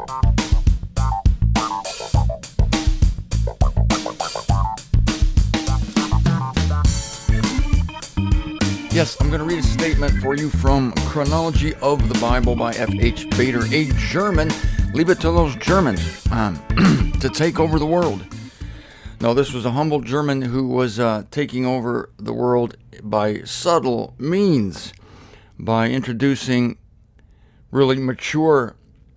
Yes, I'm going to read a statement for you from Chronology of the Bible by F.H. Bader, a German. Leave it to those Germans to take over the world. No, this was a humble German who was taking over the world by subtle means, by introducing really mature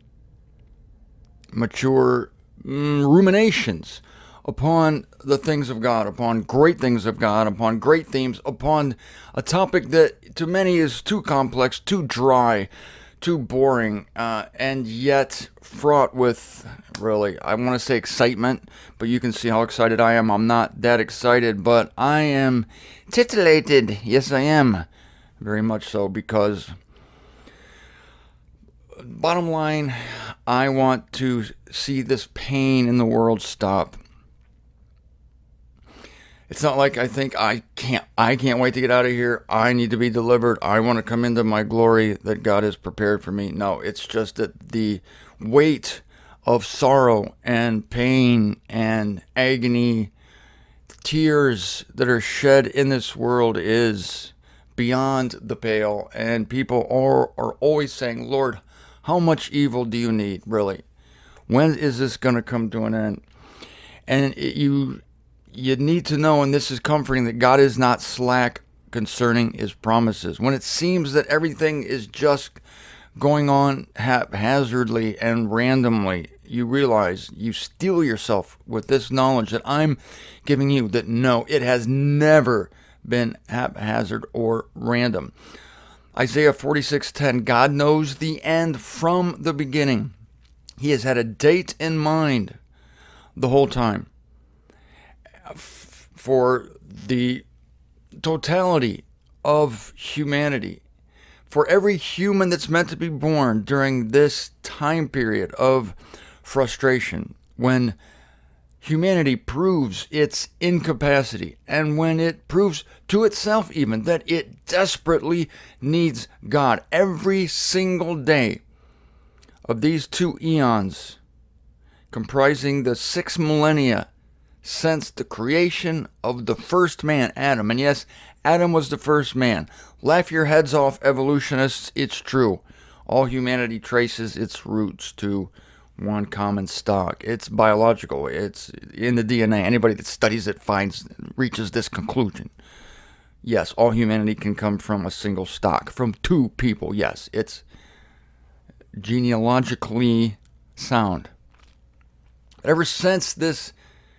ruminations upon the things of God, upon great things of God, upon great themes, upon a topic that to many is too complex, too dry, too boring, and yet fraught with, really, I want to say excitement, but you can see how excited I am. I'm not that excited, but I am titillated. Yes, I am. Very much so, because bottom line, I want to see this pain in the world stop. It's not like I think I can't wait to get out of here. I need to be delivered. I want to come into my glory that God has prepared for me. No, it's just that the weight of sorrow and pain and agony, tears that are shed in this world is beyond the pale. And people are always saying, Lord, how much evil do you need, really? When is this going to come to an end? And you need to know, and this is comforting, that God is not slack concerning his promises. When it seems that everything is just going on haphazardly and randomly, you realize you steel yourself with this knowledge that I'm giving you, that no, it has never been haphazard or random. Isaiah 46:10, God knows the end from the beginning. He has had a date in mind the whole time for the totality of humanity, for every human that's meant to be born during this time period of frustration, when humanity proves its incapacity, and when it proves to itself even that it desperately needs God. Every single day of these 2 eons, comprising the 6 millennia since the creation of the first man, Adam. And yes, Adam was the first man. Laugh your heads off, evolutionists. It's true. All humanity traces its roots to one common stock. It's biological. It's in the DNA. Anybody that studies it reaches this conclusion. Yes, all humanity can come from a single stock, from 2 people. Yes, it's genealogically sound. Ever since this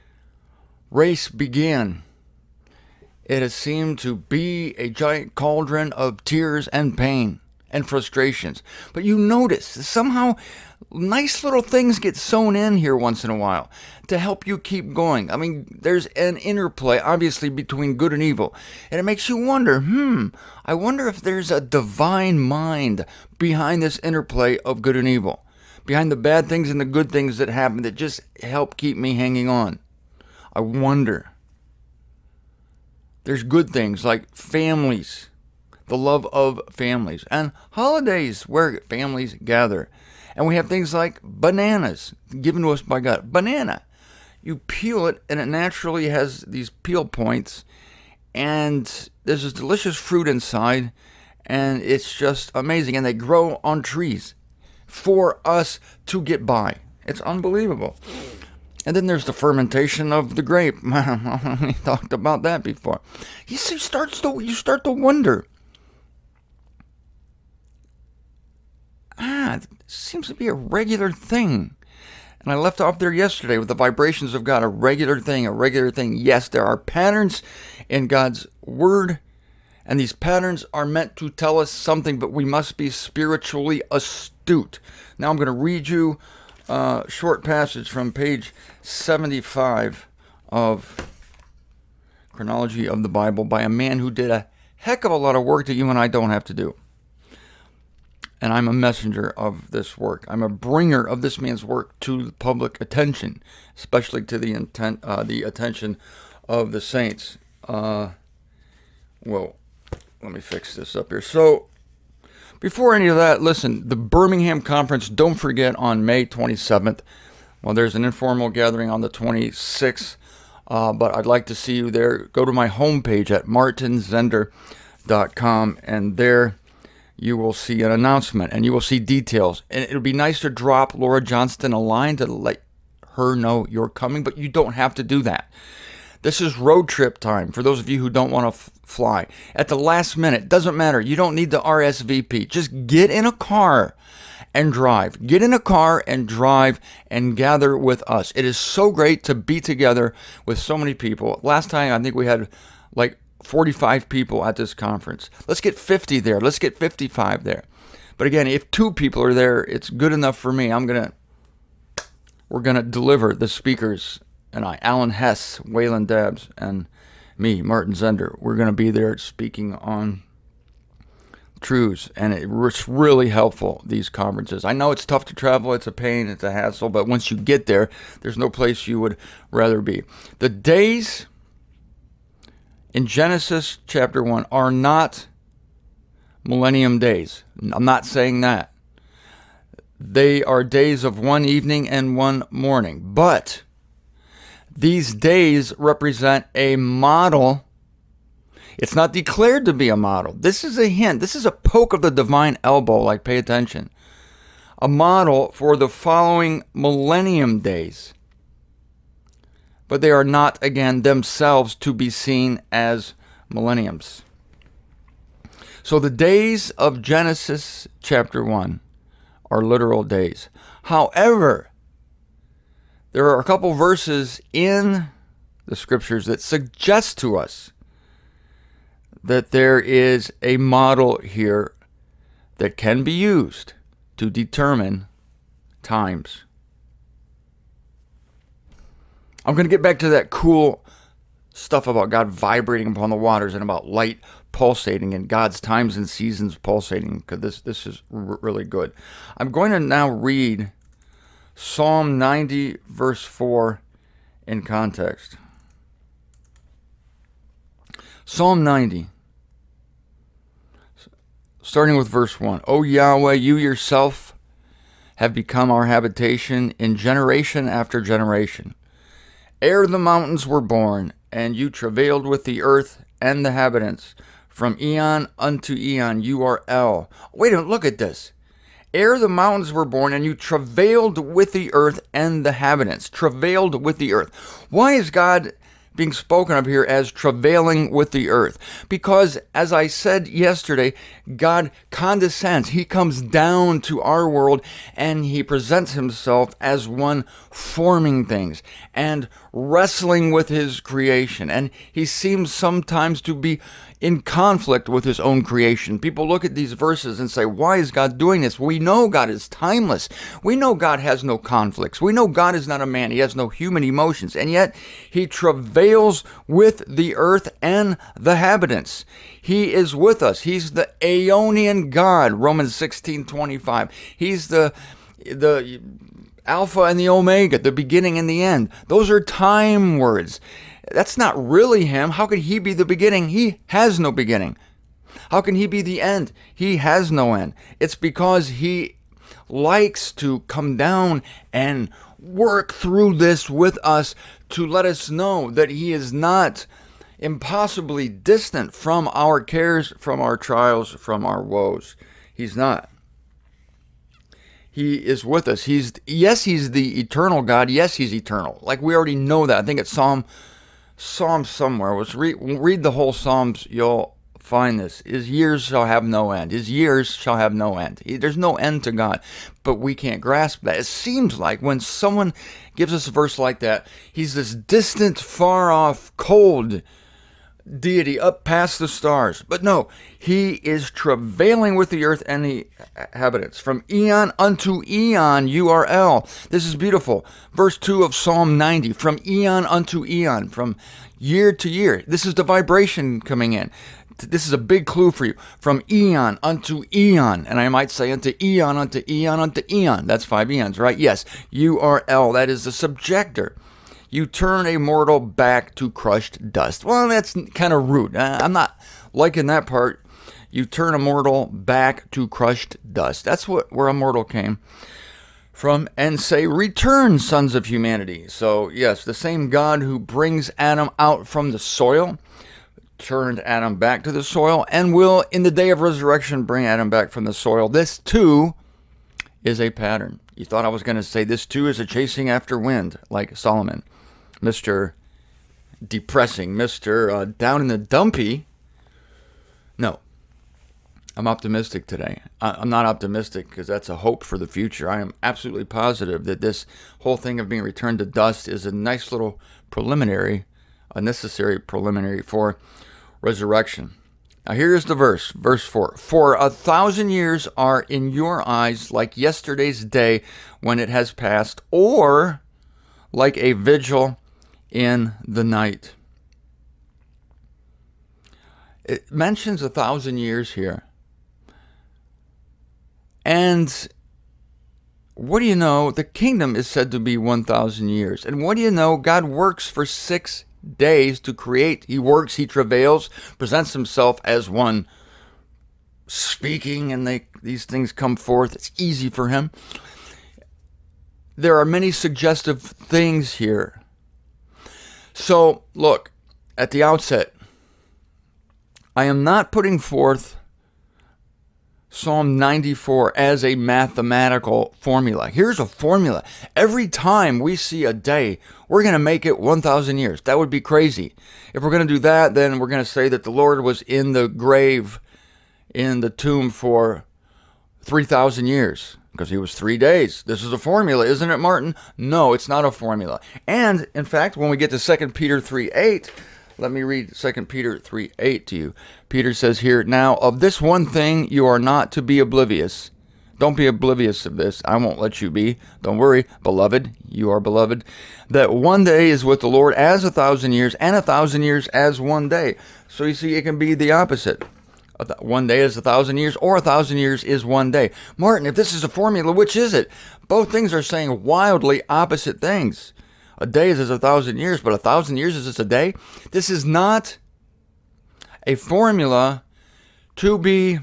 race began, it has seemed to be a giant cauldron of tears and pain and frustrations. But you notice somehow nice little things get sewn in here once in a while to help you keep going. I mean, there's an interplay, obviously, between good and evil. And it makes you wonder, I wonder if there's a divine mind behind this interplay of good and evil, behind the bad things and the good things that happen that just help keep me hanging on. I wonder. There's good things like families, the love of families, and holidays where families gather. And we have things like bananas given to us by God. Banana. You peel it and it naturally has these peel points, and there's this delicious fruit inside, and it's just amazing. And they grow on trees for us to get by. It's unbelievable. And then there's the fermentation of the grape. We talked about that before. You start to wonder. It seems to be a regular thing. And I left off there yesterday with the vibrations of God, a regular thing. Yes, there are patterns in God's Word, and these patterns are meant to tell us something, but we must be spiritually astute. Now I'm going to read you a short passage from page 75 of Chronology of the Bible by a man who did a heck of a lot of work that you and I don't have to do. And I'm a messenger of this work. I'm a bringer of this man's work to the public attention, especially to the attention of the saints. Well, let me fix this up here. So, Before any of that, listen, the Birmingham Conference, don't forget, on May 27th. Well, there's an informal gathering on the 26th, but I'd like to see you there. Go to my homepage at martinzender.com, and there you will see an announcement, and you will see details. And it'll be nice to drop Laura Johnston a line to let her know you're coming, but you don't have to do that. This is road trip time for those of you who don't want to fly. At the last minute, doesn't matter. You don't need the RSVP. Just get in a car and drive. Get in a car and drive and gather with us. It is so great to be together with so many people. Last time, I think we had like 45 people at this conference. Let's get 50 there. Let's get 55 there. But again, if 2 people are there, it's good enough for me. We're gonna deliver, the speakers and I, Alan Hess, Waylon Dabbs, and me, Martin Zender. We're gonna be there speaking on truths, and it's really helpful, these conferences. I know it's tough to travel, it's a pain, it's a hassle, but once you get there, there's no place you would rather be. The days in Genesis chapter 1 are not millennium days. I'm not saying that. They are days of one evening and one morning. But these days represent a model. It's not declared to be a model. This is a hint. This is a poke of the divine elbow, like pay attention. A model for the following millennium days. But they are not, again, themselves to be seen as millenniums. So the days of Genesis chapter 1 are literal days. However, there are a couple verses in the scriptures that suggest to us that there is a model here that can be used to determine times. I'm going to get back to that cool stuff about God vibrating upon the waters and about light pulsating and God's times and seasons pulsating, because this is really good. I'm going to now read Psalm 90, verse 4 in context. Psalm 90, starting with verse 1. O Yahweh, you yourself have become our habitation in generation after generation. Ere the mountains were born, and you travailed with the earth and the inhabitants, from eon unto eon you are El. Wait a minute, look at this. Ere the mountains were born, and you travailed with the earth and the inhabitants. Travailed with the earth. Why is God being spoken of here as travailing with the earth? Because, as I said yesterday, God condescends. He comes down to our world, and he presents himself as one forming things and wrestling with his creation. And he seems sometimes to be in conflict with his own creation. People look at these verses and say, why is God doing this? We know God is timeless. We know God has no conflicts. We know God is not a man. He has no human emotions. And yet he travails with the earth and the inhabitants. He is with us. He's the Aeonian God, Romans 16:25. He's the Alpha and the Omega, the beginning and the end. Those are time words. That's not really him. How could he be the beginning? He has no beginning. How can he be the end? He has no end. It's because he likes to come down and work through this with us to let us know that he is not impossibly distant from our cares, from our trials, from our woes. He's not. He is with us. He's the eternal God. Yes, he's eternal. Like we already know that. I think it's Psalm somewhere. Read the whole Psalms. You'll find this. His years shall have no end. His years shall have no end. There's no end to God. But we can't grasp that. It seems like when someone gives us a verse like that, he's this distant, far off, cold deity up past the stars. But no, he is travailing with the earth and the inhabitants. From eon unto eon you are El. This is beautiful. Verse 2 of Psalm 90. From eon unto eon, from year to year. This is the vibration coming in. This is a big clue for you. From eon unto eon. And I might say unto eon, unto eon, unto eon. That's 5 eons, right? Yes. You are El. That is the subjector. You turn a mortal back to crushed dust. Well, that's kind of rude. I'm not liking that part. You turn a mortal back to crushed dust. That's where a mortal came from, and say, return, sons of humanity. So, yes, the same God who brings Adam out from the soil turned Adam back to the soil and will, in the day of resurrection, bring Adam back from the soil. This, too, is a pattern. You thought I was going to say this, too, is a chasing after wind, like Solomon. Mr. Depressing, Mr. Down in the dumpy. No. I'm optimistic today. I'm not optimistic because that's a hope for the future. I am absolutely positive that this whole thing of being returned to dust is a nice little preliminary, a necessary preliminary for resurrection. Now here's the verse 4. For 1,000 years are in your eyes like yesterday's day when it has passed, or like a vigil in the night. It mentions 1,000 years here. And what do you know? The kingdom is said to be 1,000 years. And what do you know? God works for 6 days to create. He works, he travails, presents himself as one speaking, and these things come forth. It's easy for him. There are many suggestive things here. So, look, at the outset, I am not putting forth Psalm 94 as a mathematical formula. Here's a formula. Every time we see a day, we're going to make it 1,000 years. That would be crazy. If we're going to do that, then we're going to say that the Lord was in the grave, in the tomb for 3,000 years, because he was 3 days. This is a formula, isn't it, Martin? No, it's not a formula. And, in fact, when we get to 2 Peter 3:8, let me read 2 Peter 3:8 to you. Peter says here, now of this one thing you are not to be oblivious. Don't be oblivious of this. I won't let you be. Don't worry, beloved. You are beloved. That one day is with the Lord as 1,000 years, and 1,000 years as one day. So you see, it can be the opposite. One day is 1,000 years, or 1,000 years is one day. Martin, if this is a formula, which is it? Both things are saying wildly opposite things. A day is 1,000 years, but 1,000 years is just a day. This is not a formula to be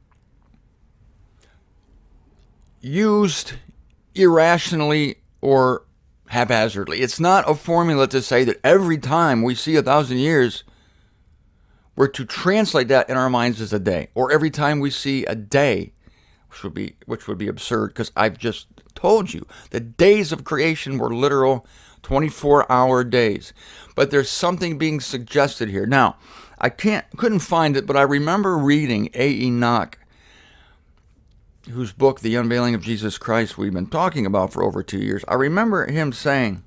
used irrationally or haphazardly. It's not a formula to say that every time we see 1,000 years, we're to translate that in our minds as a day, or every time we see a day, which would be absurd, because I've just told you the days of creation were literal 24-hour days. But there's something being suggested here. Now, I couldn't find it, but I remember reading A. Enoch, whose book, The Unveiling of Jesus Christ, we've been talking about for over 2 years. I remember him saying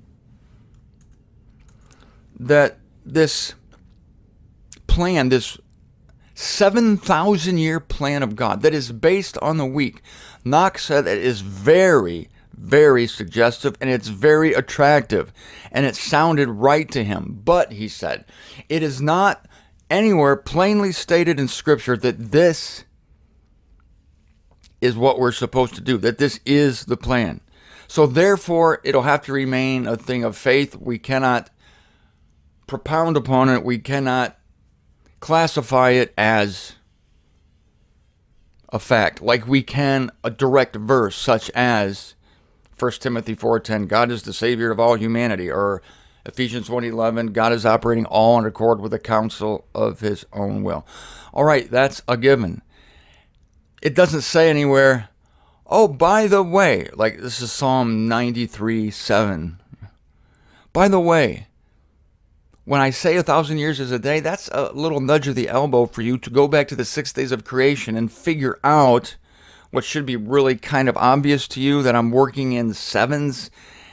that this plan, this 7,000-year plan of God that is based on the week, Knox said it is very, very suggestive, and it's very attractive, and it sounded right to him. But, he said, it is not anywhere plainly stated in Scripture that this is what we're supposed to do, that this is the plan. So therefore, it'll have to remain a thing of faith. We cannot propound upon it. We cannot classify it as a fact, like we can a direct verse such as 1 Timothy 4:10, God is the Savior of all humanity, or Ephesians 1:11, God is operating all in accord with the counsel of his own will. All right, that's a given. It doesn't say anywhere, oh, by the way, like this is Psalm 93:7. By the way, when I say 1,000 years is a day, that's a little nudge of the elbow for you to go back to the 6 days of creation and figure out what should be really kind of obvious to you, that I'm working in sevens.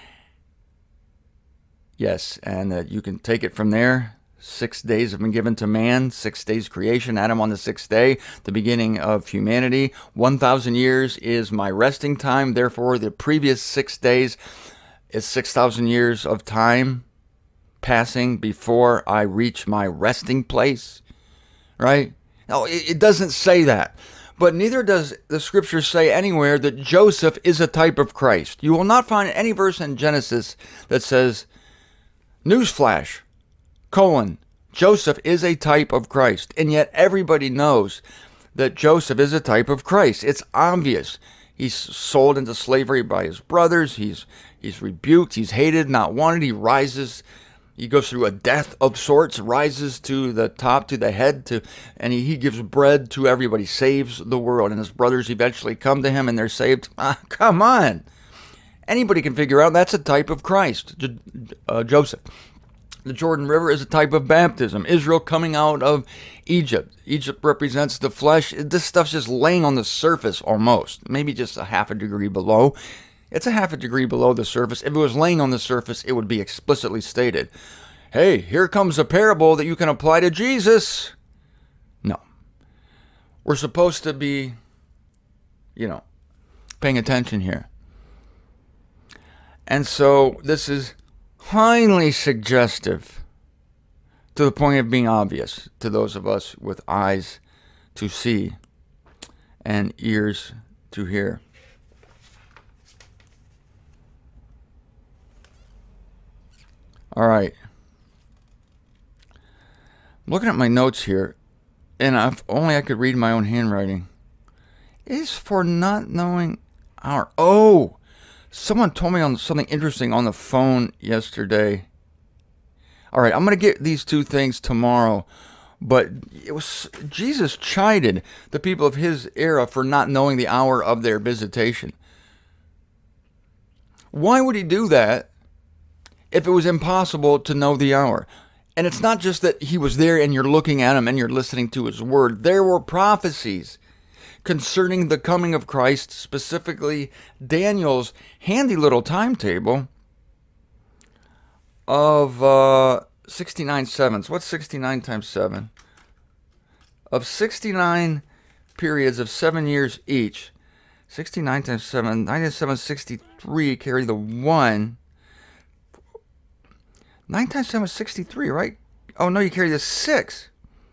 Yes, and you can take it from there. 6 days have been given to man, 6 days creation, Adam on the 6th day, the beginning of humanity. 1,000 years is my resting time. Therefore, the previous 6 days is 6,000 years of time passing before I reach my resting place, right? No, it doesn't say that. But neither does the Scripture say anywhere that Joseph is a type of Christ. You will not find any verse in Genesis that says, newsflash, Joseph is a type of Christ. And yet everybody knows that Joseph is a type of Christ. It's obvious. He's sold into slavery by his brothers. He's rebuked. He's hated, not wanted. He rises. He goes through a death of sorts, rises to the top, to the head, and he gives bread to everybody, saves the world. And his brothers eventually come to him and they're saved. Come on. Anybody can figure out that's a type of Christ, Joseph. The Jordan River is a type of baptism. Israel coming out of Egypt. Egypt represents the flesh. This stuff's just laying on the surface almost, maybe just a half a degree below. It's a half a degree below the surface. If it was laying on the surface, it would be explicitly stated. Hey, here comes a parable that you can apply to Jesus. No. We're supposed to be, paying attention here. And so this is highly suggestive to the point of being obvious to those of us with eyes to see and ears to hear. All right. I'm looking at my notes here, and if only I could read my own handwriting. Is for not knowing our... Oh! Someone told me on something interesting on the phone yesterday. All right, I'm going to get these two things tomorrow, but it was Jesus chided the people of his era for not knowing the hour of their visitation. Why would he do that if it was impossible to know the hour? And it's not just that he was there and you're looking at him and you're listening to his word. There were prophecies concerning the coming of Christ, specifically Daniel's handy little timetable of 69 sevens. What's 69 times 7? Of 69 periods of 7 years each. 69 times 7, 97, 63, carry the 1. 9 times 7 is 63, right? Oh, no, you carry the 6.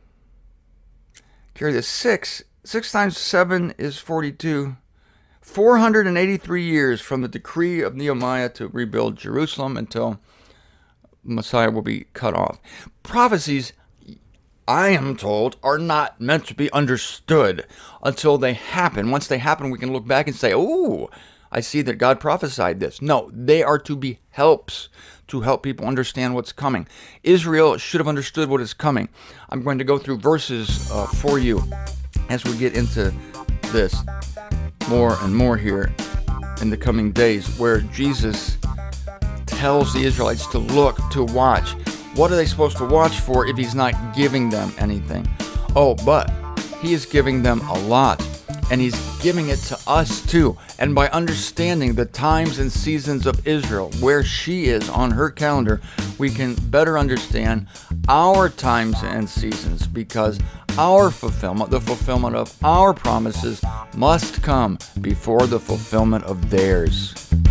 Carry the 6. 6 times 7 is 42. 483 years from the decree of Nehemiah to rebuild Jerusalem until Messiah will be cut off. Prophecies, I am told, are not meant to be understood until they happen. Once they happen, we can look back and say, oh, I see that God prophesied this. No, they are to be helps to help people understand what's coming. Israel should have understood what is coming. I'm going to go through verses for you as we get into this more and more here in the coming days, where Jesus tells the Israelites to look, to watch. What are they supposed to watch for if he's not giving them anything? Oh, but he is giving them a lot, and he's giving it to us too. And by understanding the times and seasons of Israel, where she is on her calendar, we can better understand our times and seasons, because our fulfillment, the fulfillment of our promises, must come before the fulfillment of theirs.